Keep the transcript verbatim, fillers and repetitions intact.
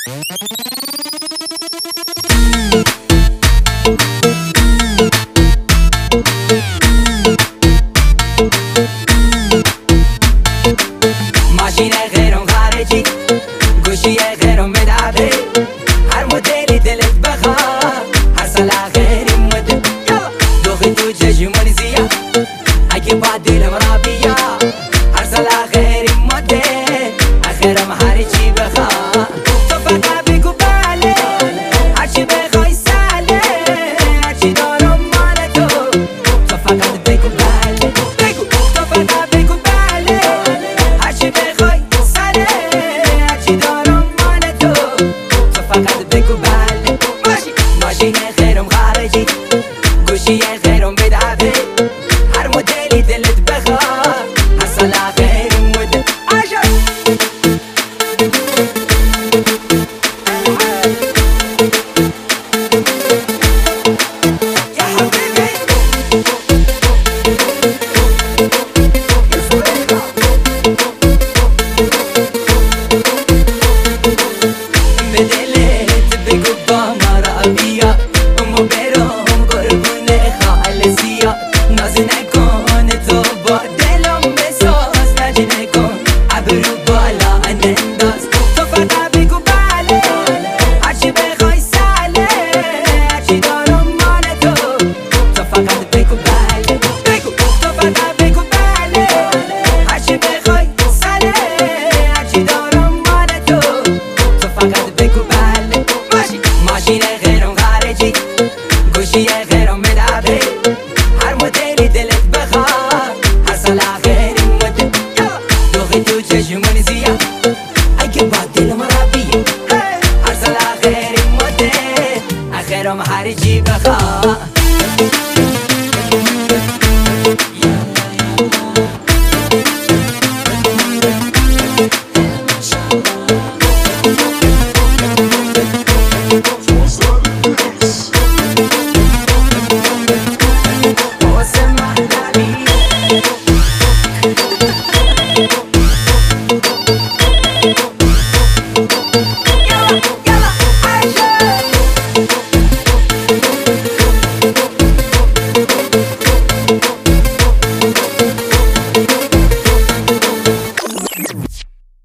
ماشین غیرم خارجی گوشی غیرم بدعبه هر مدلی دلت بخواد هر سال غیری مده دوخی تو چشمانی زیا اگه با دلم را بیا هر سال غیری مده آخرم هر چی بخواد تو فقط بگو بله هر چی بخوای ساله هر چی دارم مال تو تو فقط بگو بله بگو تو فقط بگو بله هر چی بخوای ساله هر چی دارم مال تو تو فقط بگو بله ماشین غیرم خارجی گوشی غیرم بدعبه هر مدلی دلت بخواد هر سال غیری مده به دلت بگو با ما را بیا امو برام قربون خالصیا ناز نکن تو با دلم بساز لج نکن ابرو بالا انداز تو فقط بگو بله هرچی بخوای ساله هرچی دارم مال تو تو فقط بگو بله بگو تو فقط بگو بله هرچی بخوای ساله هرچی دارم مال تو تو فقط بگو بله ماشین غیرم خارجی گوشی غیرم بدعبه هر مدلی دلت بخواد هر سال غیری مده دوخی تو چشمانی زیا اگه با دلم را بیا هر سال غیری مده آخرم هر چی بخواد